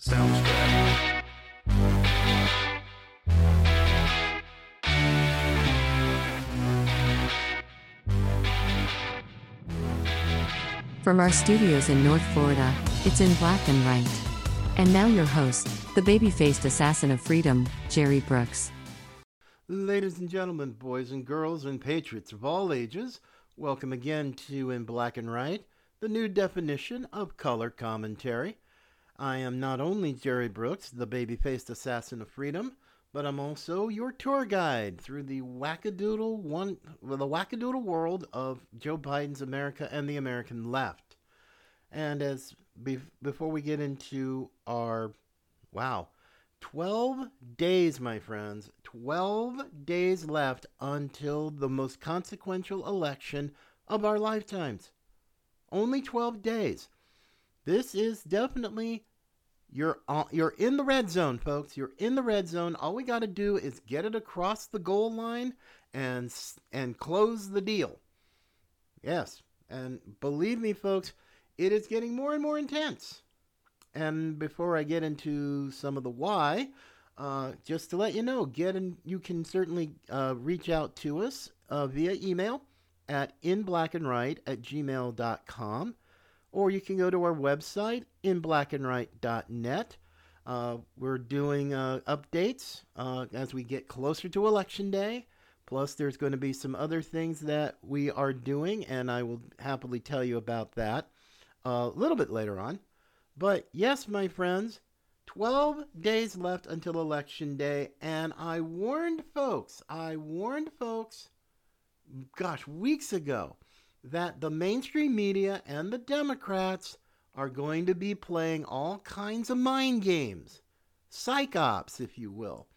Soundstripe. From our studios in North Florida, it's In Black and Right. And now your host, the baby-faced assassin of freedom, Jerry Brooks. Ladies and gentlemen, boys and girls, and patriots of all ages, welcome again to In Black and Right, the new definition of color commentary. I am not only Jerry Brooks, the baby-faced assassin of freedom, but I'm also your tour guide through the wackadoodle world of Joe Biden's America and the American left. And before we get into our 12 days, my friends, 12 days left until the most consequential election of our lifetimes. Only 12 days. This is definitely, you're in the red zone, folks. You're in the red zone. All we got to do is get it across the goal line and close the deal. Yes, and believe me, folks, it is getting more and more intense. And before I get into some of the why, just to let you know, you can certainly reach out to us via email at inblackandright@gmail.com, or you can go to our website, inblackandright.net. We're doing updates as we get closer to Election Day. Plus, there's going to be some other things that we are doing, and I will happily tell you about that a little bit later on. But yes, my friends, 12 days left until Election Day, and I warned folks, weeks ago, that the mainstream media and the Democrats are going to be playing all kinds of mind games, psych ops, if you will,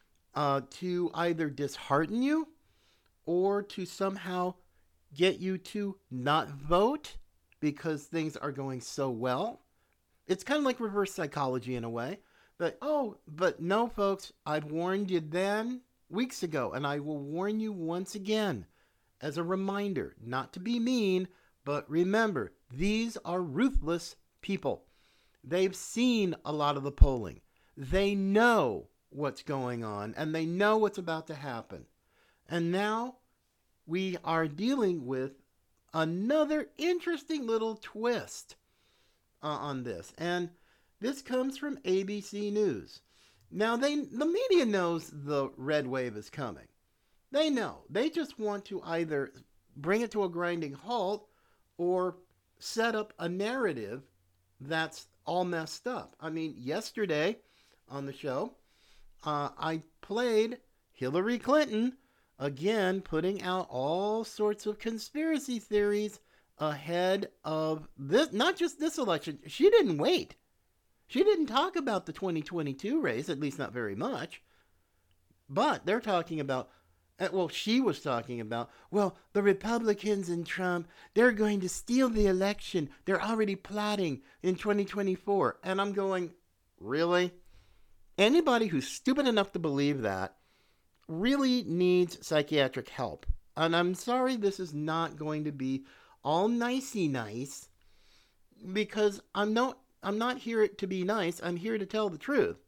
to either dishearten you or to somehow get you to not vote because things are going so well. It's kind of like reverse psychology in a way. But no, folks, I've warned you then weeks ago, and I will warn you once again as a reminder not to be mean, but remember, these are ruthless people. They've seen a lot of the polling. They know what's going on, and they know what's about to happen. And now we are dealing with another interesting little twist on this, and this comes from ABC News. Now, the media knows the red wave is coming. They know. They just want to either bring it to a grinding halt or set up a narrative that's all messed up. I mean, yesterday on the show, I played Hillary Clinton, again, putting out all sorts of conspiracy theories ahead of this, not just this election. She didn't wait. She didn't talk about the 2022 race, at least not very much. But they're talking about, she was talking about, the Republicans and Trump, they're going to steal the election. They're already plotting in 2024. And I'm going, really? Anybody who's stupid enough to believe that really needs psychiatric help. And I'm sorry, this is not going to be all nicey nice, because I'm not here to be nice. I'm here to tell the truth.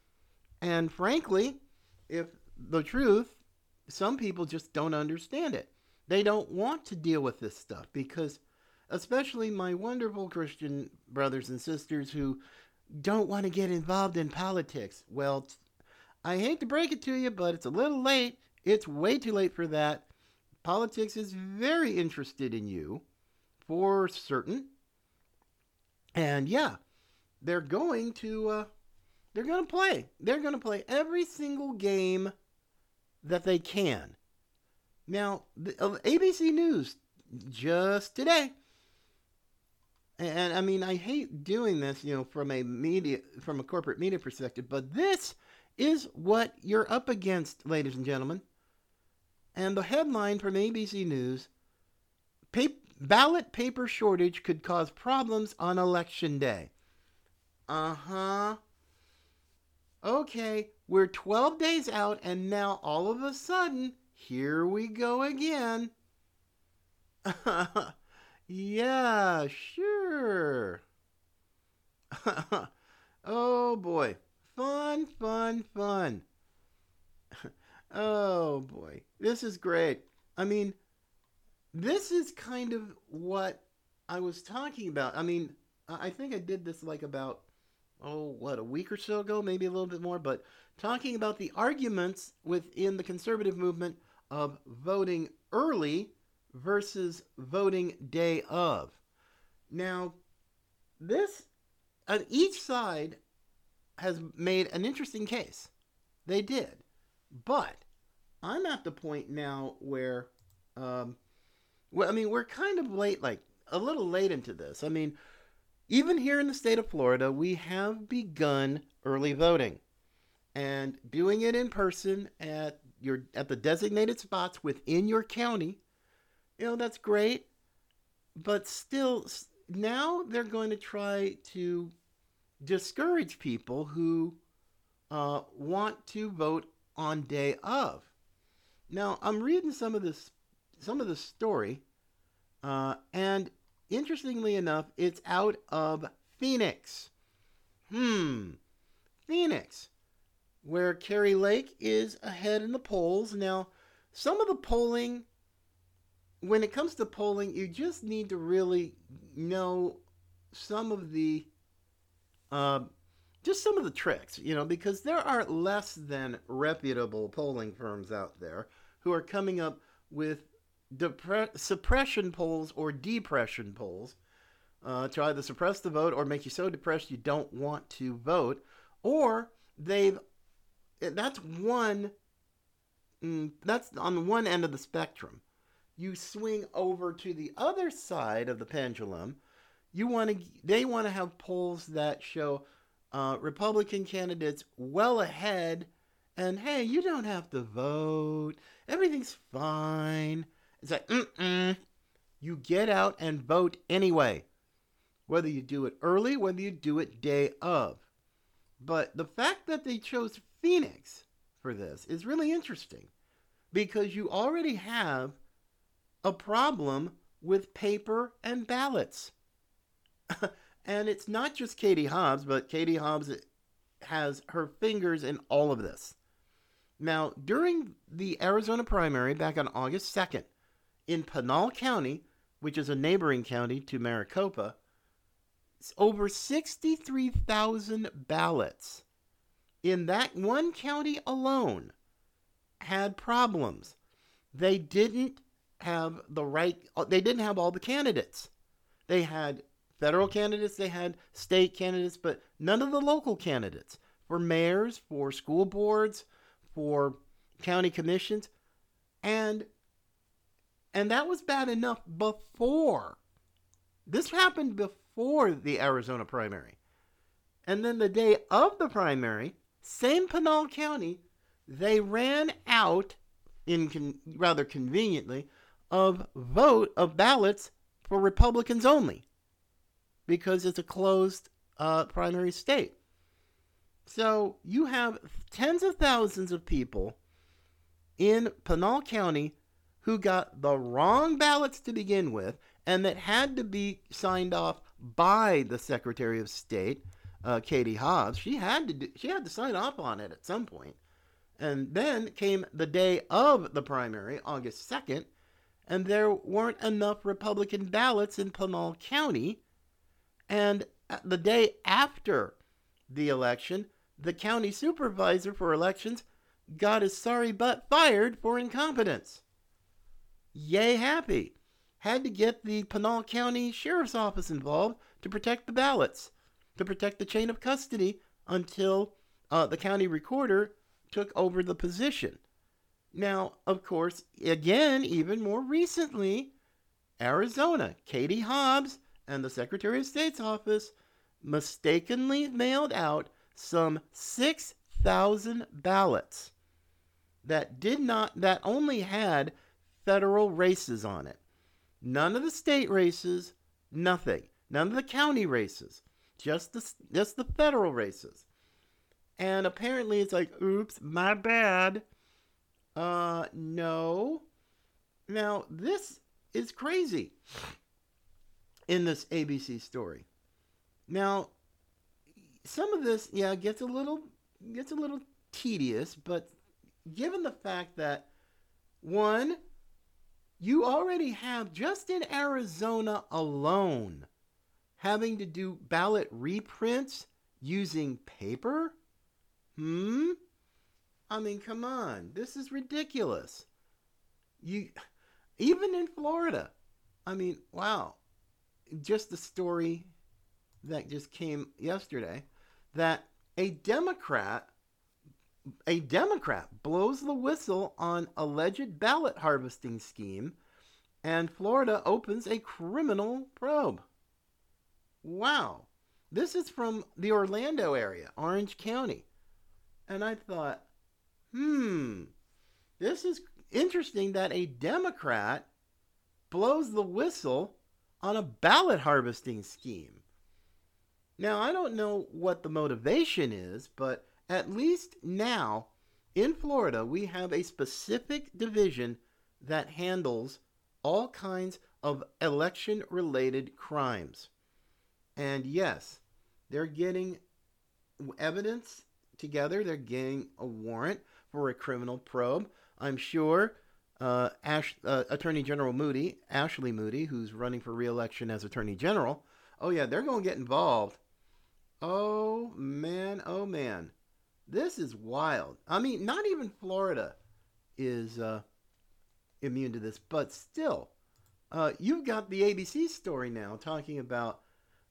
And frankly, if the truth, some people just don't understand it. They don't want to deal with this stuff because, especially my wonderful Christian brothers and sisters who don't want to get involved in politics. Well, I hate to break it to you, but it's a little late. It's way too late for that. Politics is very interested in you, for certain. And yeah, they're going to play. They're going to play every single game that they can. Now, ABC News just today, and I mean, I hate doing this, from a corporate media perspective, but this is what you're up against, ladies and gentlemen. And the headline from ABC News, ballot paper shortage could cause problems on Election Day. Okay, we're 12 days out, and now all of a sudden, here we go again. Yeah, sure. Oh boy. Fun, fun, fun. Oh boy. This is great. I mean, this is kind of what I was talking about. I mean, I think I did this like about, oh, what, a week or so ago, maybe a little bit more, but talking about the arguments within the conservative movement of voting early versus voting day of. Now, this, each side has made an interesting case. They did. But I'm at the point now where, um, well, I mean, we're kind of late, like a little late into this. I mean, even here in the state of Florida, we have begun early voting and doing it in person at the designated spots within your county. You know, that's great, but still now they're going to try to discourage people who want to vote on day of. Now, I'm reading some of the story, and interestingly enough, it's out of Phoenix. Phoenix, where Kari Lake is ahead in the polls. Now, some of the polling, when it comes to polling, you just need to really know some of the, uh, just some of the tricks, because there are less than reputable polling firms out there who are coming up with suppression polls or depression polls to either suppress the vote or make you so depressed you don't want to vote, or that's that's on one end of the spectrum. You swing over to the other side of the pendulum. They want to have polls that show Republican candidates well ahead, and hey, you don't have to vote. Everything's fine. It's like, you get out and vote anyway, whether you do it early, whether you do it day of. But the fact that they chose Phoenix for this is really interesting because you already have a problem with paper and ballots. And it's not just Katie Hobbs, but Katie Hobbs has her fingers in all of this. Now, during the Arizona primary back on August 2nd, in Pinal County, which is a neighboring county to Maricopa, over 63,000 ballots in that one county alone had problems. They didn't have all the candidates. They had federal candidates, they had state candidates, but none of the local candidates for mayors, for school boards, for county commissions. And that was bad enough before. This happened before the Arizona primary. And then the day of the primary, same Pinal County, they ran out, rather conveniently, of ballots for Republicans only, because it's a closed primary state. So you have tens of thousands of people in Pinal County who got the wrong ballots to begin with, and that had to be signed off by the Secretary of State, Katie Hobbs. She had to sign off on it at some point. And then came the day of the primary, August 2nd, and there weren't enough Republican ballots in Pinal County. And the day after the election, the county supervisor for elections got his sorry butt fired for incompetence. Yay happy. Had to get the Pinal County Sheriff's Office involved to protect the ballots, to protect the chain of custody until the county recorder took over the position. Now, of course, again, even more recently, Arizona, Katie Hobbs and the Secretary of State's office mistakenly mailed out some 6,000 ballots that only had federal races on it. None of the state races, nothing. None of the county races, just the federal races. And apparently it's like, oops, my bad. No. Now, this is crazy in this ABC story. Now, some of this, yeah, gets a little tedious, but given the fact that one, you already have, just in Arizona alone, having to do ballot reprints using paper? I mean, come on. This is ridiculous. Even in Florida. I mean, wow. Just the story that just came yesterday that a Democrat blows the whistle on alleged ballot harvesting scheme, and Florida opens a criminal probe. Wow. This is from the Orlando area, Orange County. And I thought, this is interesting that a Democrat blows the whistle on a ballot harvesting scheme. Now, I don't know what the motivation is, but at least now in Florida, we have a specific division that handles all kinds of election-related crimes. And yes, they're getting evidence together. They're getting a warrant for a criminal probe. I'm sure Attorney General Moody, Ashley Moody, who's running for re-election as Attorney General, oh yeah, they're going to get involved. Oh man. This is wild. I mean, not even Florida is immune to this, but still, you've got the ABC story now talking about,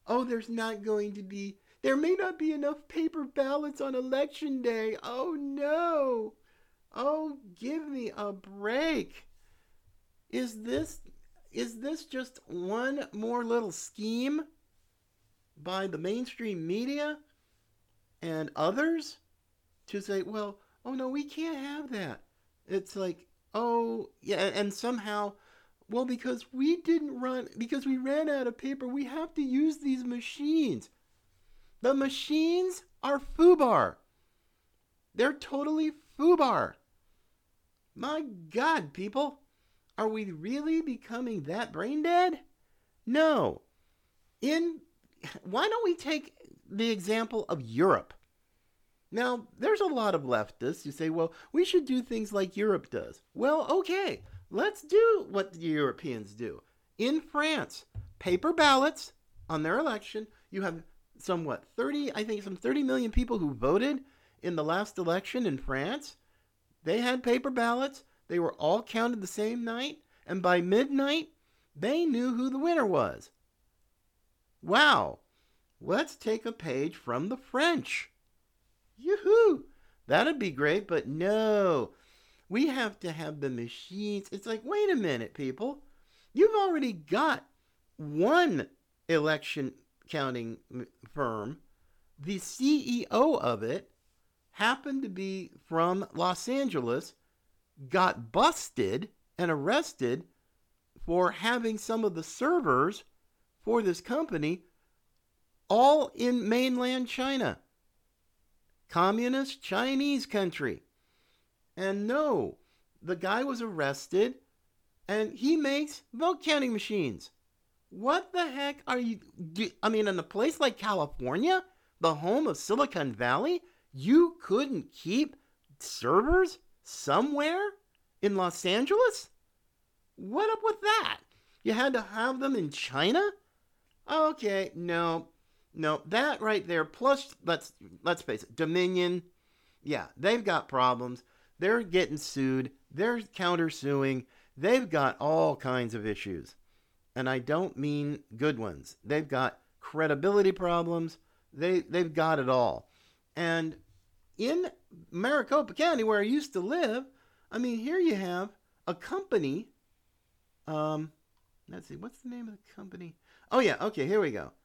there may not be enough paper ballots on election day. Oh no. Oh, give me a break. Is this just one more little scheme by the mainstream media and others to say, well, oh no, we can't have that. It's like, oh, yeah, and somehow, well, because we ran out of paper, we have to use these machines. The machines are FUBAR. They're totally FUBAR. My God, people, are we really becoming that brain dead? No. Why don't we take the example of Europe? Now, there's a lot of leftists who say, well, we should do things like Europe does. Well, okay, let's do what the Europeans do. In France, paper ballots on their election. You have some 30 million people who voted in the last election in France. They had paper ballots. They were all counted the same night. And by midnight, they knew who the winner was. Wow. Let's take a page from the French. Yoo-hoo! That'd be great, but no. We have to have the machines. It's like, wait a minute, people. You've already got one election counting firm. The CEO of it happened to be from Los Angeles, got busted and arrested for having some of the servers for this company all in mainland China. Communist Chinese country. And no, the guy was arrested and he makes vote counting machines. What the heck are you... in a place like California, the home of Silicon Valley, you couldn't keep servers somewhere in Los Angeles? What up with that? You had to have them in China? Okay, no, that right there, plus, let's face it, Dominion, yeah, they've got problems. They're getting sued. They're countersuing. They've got all kinds of issues. And I don't mean good ones. They've got credibility problems. They've got it all. And in Maricopa County, where I used to live, here you have a company. Let's see, what's the name of the company? Oh yeah, okay, here we go.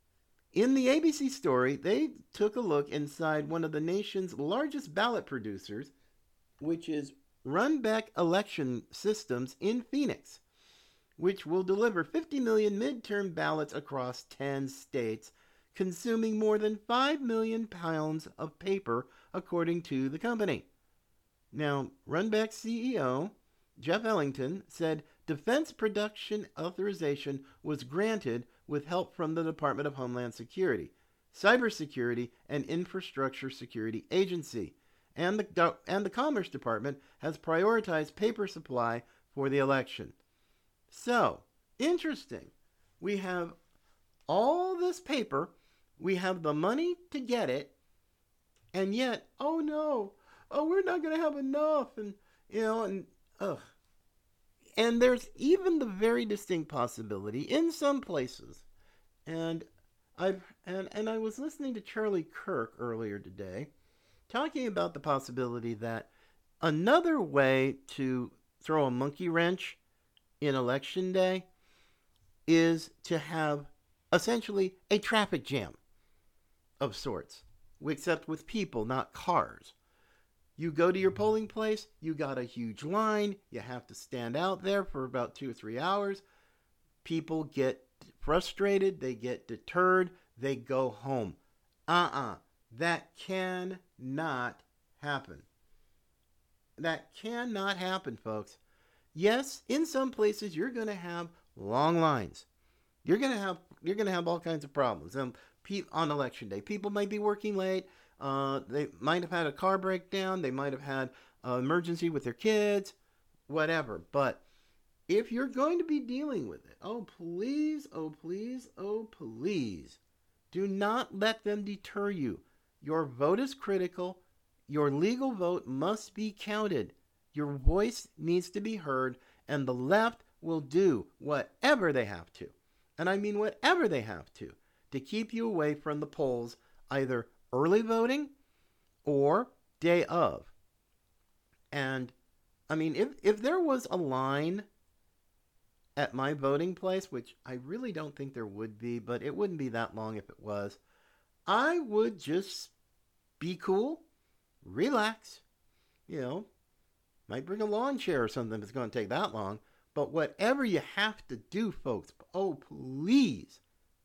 In the ABC story, they took a look inside one of the nation's largest ballot producers, which is Runbeck Election Systems in Phoenix, which will deliver 50 million midterm ballots across 10 states, consuming more than 5 million pounds of paper, according to the company. Now, Runbeck's CEO, Jeff Ellington, said defense production authorization was granted with help from the Department of Homeland Security. Cybersecurity and Infrastructure Security Agency. And the Commerce Department has prioritized paper supply for the election. So, interesting. We have all this paper, we have the money to get it, and yet, oh no, we're not going to have enough, and there's even the very distinct possibility in some places, and I was listening to Charlie Kirk earlier today, talking about the possibility that another way to throw a monkey wrench in election day is to have essentially a traffic jam of sorts, except with people, not cars. You go to your polling place, you got a huge line, you have to stand out there for about 2 or 3 hours. People get frustrated, they get deterred, they go home. That cannot happen. That cannot happen, folks. Yes, in some places you're going to have long lines. You're going to have all kinds of problems on election day. People might be working late. They might have had a car breakdown. They might have had an emergency with their kids, whatever. But if you're going to be dealing with it, oh please, do not let them deter you. Your vote is critical. Your legal vote must be counted. Your voice needs to be heard, and the left will do whatever they have to. And I mean whatever they have to keep you away from the polls, either early voting or day of. And I mean, if there was a line at my voting place, which I really don't think there would be, but it wouldn't be that long if it was, I would just be cool, relax, might bring a lawn chair or something if it's going to take that long. But whatever you have to do, folks, oh, please,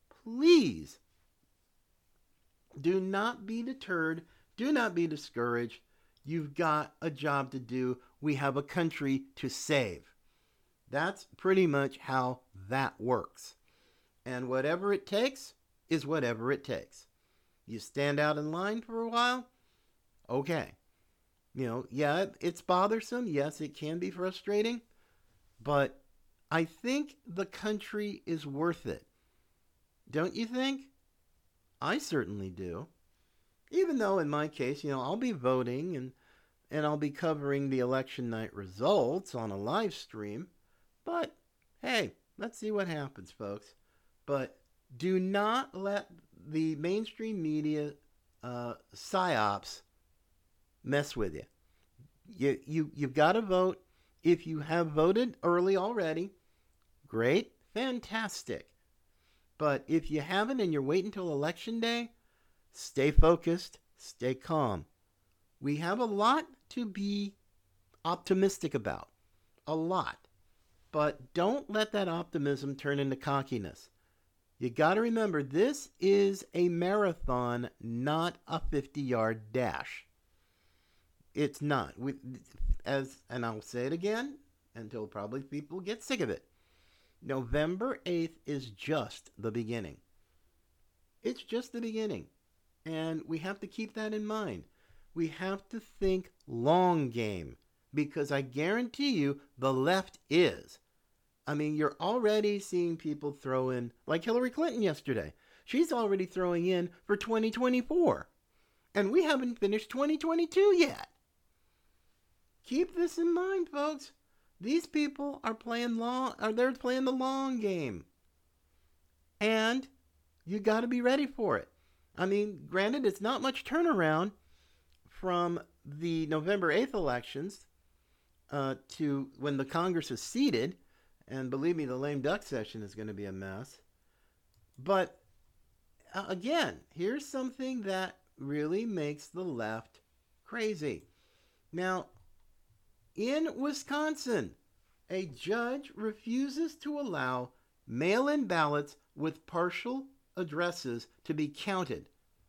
do not be deterred. Do not be discouraged. You've got a job to do. We have a country to save. That's pretty much how that works. And whatever it takes is whatever it takes. You stand out in line for a while? Okay. Yeah, it's bothersome. Yes, it can be frustrating. But I think the country is worth it. Don't you think? I certainly do. Even though in my case, I'll be voting and I'll be covering the election night results on a live stream. But hey, let's see what happens, folks. But do not let the mainstream media psyops mess with you. You've got to vote. If you have voted early already, great, fantastic. But if you haven't and you're waiting until election day, stay focused, stay calm. We have a lot to be optimistic about. A lot. But don't let that optimism turn into cockiness. You got to remember, this is a marathon, not a 50-yard dash. It's not. And I'll say it again until probably people get sick of it. November 8th is just the beginning. It's just the beginning. And we have to keep that in mind. We have to think long game, because I guarantee you the left is. I mean, you're already seeing people throw in, like Hillary Clinton yesterday. She's already throwing in for 2024. And we haven't finished 2022 yet. Keep this in mind, folks. These people are they're playing the long game. And you got to be ready for it. I mean, granted, it's not much turnaround from the November 8th elections to when the Congress is seated. And believe me, the lame duck session is going to be a mess. But again, here's something that really makes the left crazy. Now, in Wisconsin, a judge refuses to allow mail-in ballots with partial addresses to be counted.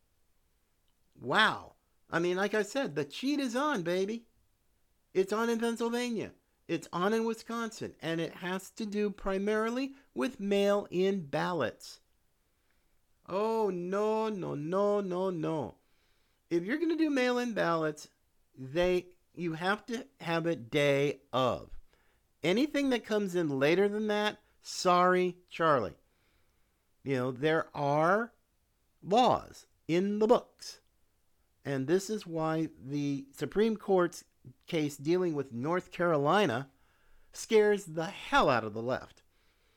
Wow. I mean, like I said, the cheat is on, baby. It's on in Pennsylvania. It's on in Wisconsin. And it has to do primarily with mail-in ballots. Oh, no, no, no, no, no. If you're going to do mail-in ballots, you have to have it day of. Anything that comes in later than that, sorry, Charlie. There are laws in the books. And this is why the Supreme Court's case dealing with North Carolina scares the hell out of the left.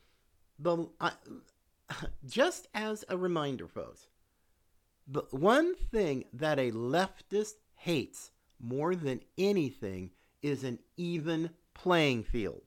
Just as a reminder, folks, the one thing that a leftist hates more than anything is an even playing field.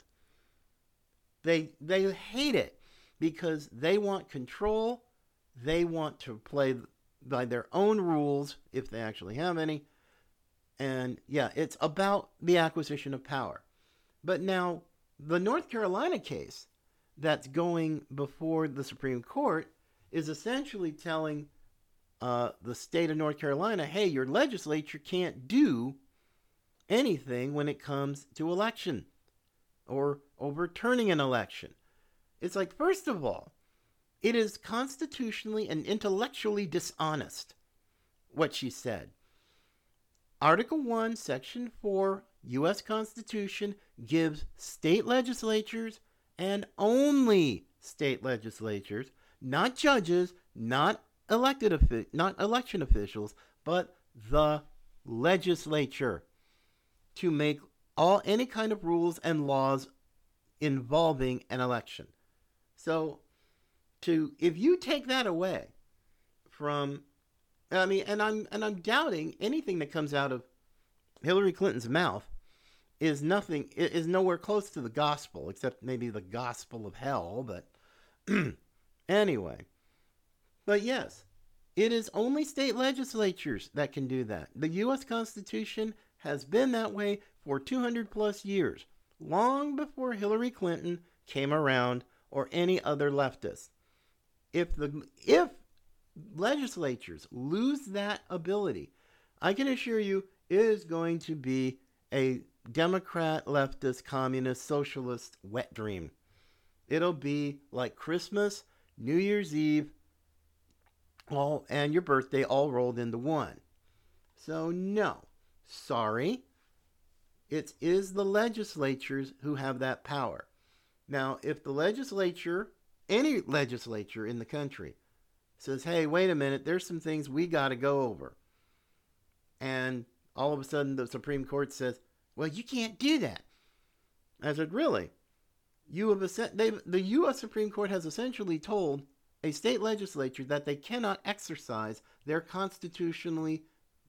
They hate it because they want control. They want to play by their own rules, if they actually have any. And yeah, it's about the acquisition of power. But now, the North Carolina case that's going before the Supreme Court is essentially telling the state of North Carolina, hey, your legislature can't do anything when it comes to election or overturning an election. It's like, first of all, it is constitutionally and intellectually dishonest, what she said. Article 1, Section 4, U.S. Constitution gives state legislatures and only state legislatures, not judges, not election officials, but the legislature, to make any kind of rules and laws involving an election. So, if you take that away from, and I'm doubting anything that comes out of Hillary Clinton's mouth is nowhere close to the gospel, except maybe the gospel of hell, but anyway. But yes, it is only state legislatures that can do that. The U.S. Constitution has been that way for 200 plus years, long before Hillary Clinton came around or any other leftist. If legislatures lose that ability, I can assure you it is going to be a Democrat, leftist, communist, socialist wet dream. It'll be like Christmas, New Year's Eve, and your birthday all rolled into one. So no, sorry. It is the legislatures who have that power. Now, if the legislature, any legislature in the country, says, hey, wait a minute, there's some things we got to go over. And all of a sudden the Supreme Court says, well, you can't do that. I said, really? The U.S. Supreme Court has essentially told a state legislature that they cannot exercise their constitutionally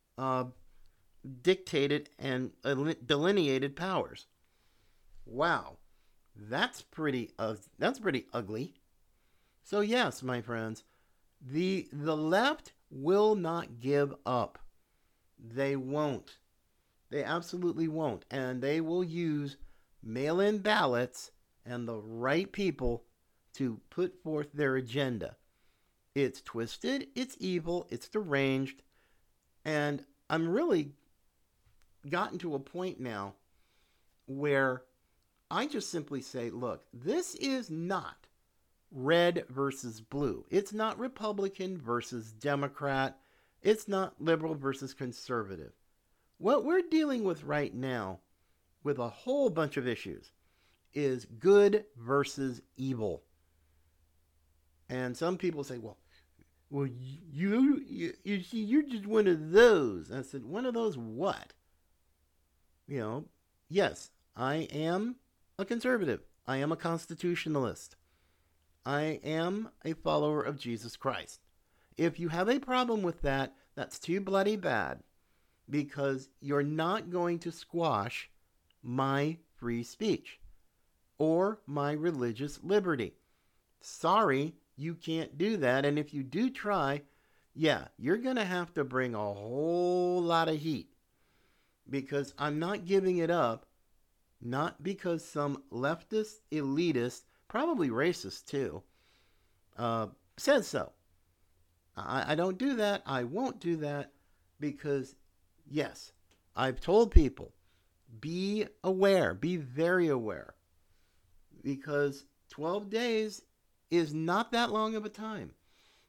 dictated and delineated powers. Wow, that's pretty ugly. So yes, my friends, the left will not give up. They won't. They absolutely won't. And they will use mail-in ballots and the right people to put forth their agenda. It's twisted, it's evil, it's deranged, and I'm really gotten to a point now where I just simply say, look, this is not red versus blue. It's not Republican versus Democrat. It's not liberal versus conservative. What we're dealing with right now, with a whole bunch of issues, is good versus evil. And some people say, well, you see, you're just one of those. I said, one of those what? Yes, I am a conservative. I am a constitutionalist. I am a follower of Jesus Christ. If you have a problem with that, that's too bloody bad, because you're not going to squash my free speech or my religious liberty. Sorry, you can't do that. And if you do try, yeah, you're going to have to bring a whole lot of heat, because I'm not giving it up, not because some leftist, elitist, probably racist too, says so. I don't do that. I won't do that, because, yes, I've told people, be aware, be very aware, because 12 days is not that long of a time.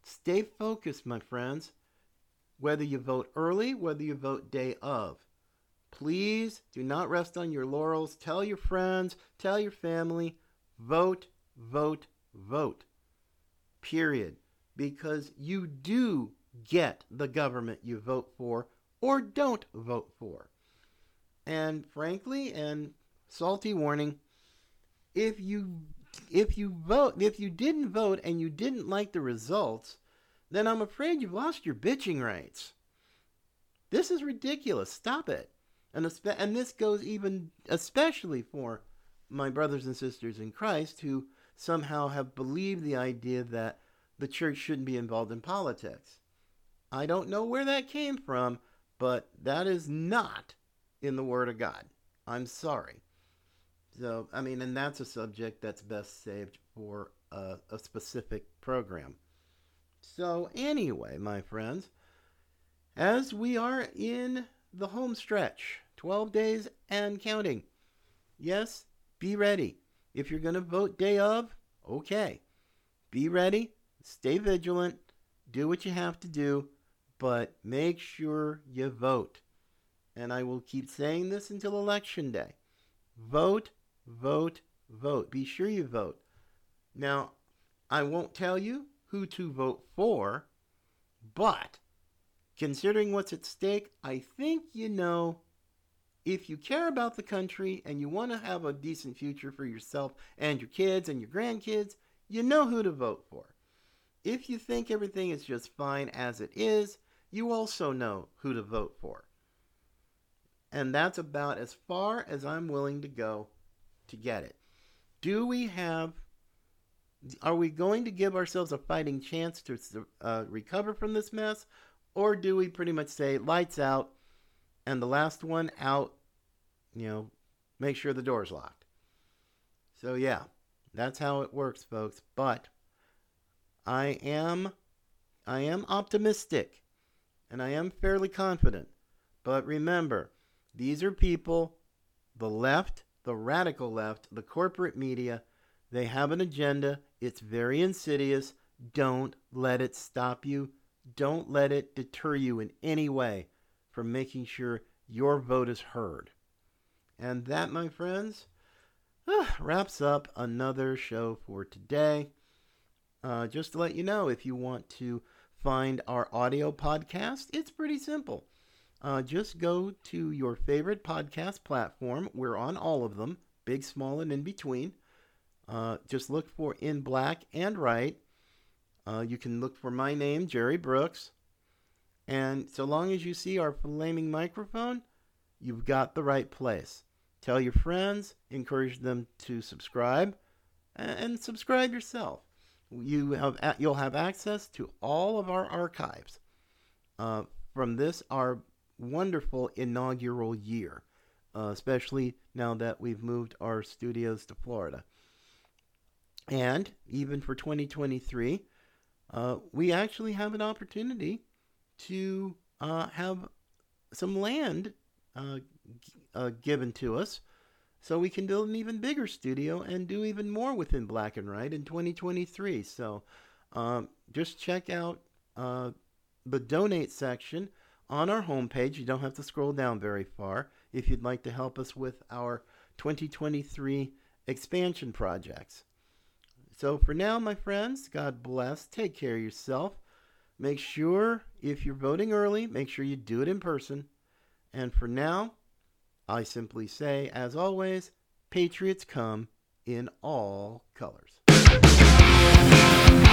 Stay focused, my friends. Whether you vote early, whether you vote day of. Please do not rest on your laurels. Tell your friends, tell your family, vote, vote, vote. Period. Because you do get the government you vote for or don't vote for. And frankly, and salty warning, if you didn't vote and you didn't like the results, then I'm afraid you've lost your bitching rights. This is ridiculous. Stop it. And this goes even especially for my brothers and sisters in Christ who somehow have believed the idea that the church shouldn't be involved in politics. I don't know where that came from, but that is not in the Word of God. I'm sorry. So, and that's a subject that's best saved for a specific program. So anyway, my friends, as we are in the home stretch, 12 days and counting, yes, be ready. If you're going to vote day of, okay. Be ready, stay vigilant, do what you have to do, but make sure you vote. And I will keep saying this until Election Day. Vote, vote, vote. Be sure you vote. Now, I won't tell you who to vote for, but considering what's at stake, I think you know, if you care about the country and you want to have a decent future for yourself and your kids and your grandkids, you know who to vote for. If you think everything is just fine as it is, you also know who to vote for. And that's about as far as I'm willing to go to get it. Are we going to give ourselves a fighting chance to recover from this mess? Or do we pretty much say, lights out, and the last one out, make sure the door's locked? So yeah, that's how it works, folks. But I am optimistic, and I am fairly confident. But remember, these are people, the left, the radical left, the corporate media. They have an agenda. It's very insidious. Don't let it stop you. Don't let it deter you in any way from making sure your vote is heard. And that, my friends, wraps up another show for today. Just to let you know, if you want to find our audio podcast, it's pretty simple. Just go to your favorite podcast platform. We're on all of them, big, small, and in between. Just look for In Black and Right. You can look for my name, Jerry Brooks. And so long as you see our flaming microphone, you've got the right place. Tell your friends, encourage them to subscribe, and subscribe yourself. You'll have access to all of our archives from this, our wonderful inaugural year, especially now that we've moved our studios to Florida. And even for 2023, we actually have an opportunity to have some land given to us so we can build an even bigger studio and do even more within Black and Right in 2023. So just check out the donate section on our homepage. You don't have to scroll down very far if you'd like to help us with our 2023 expansion projects. So for now, my friends, God bless. Take care of yourself. Make sure, if you're voting early, make sure you do it in person. And for now, I simply say, as always, Patriots come in all colors.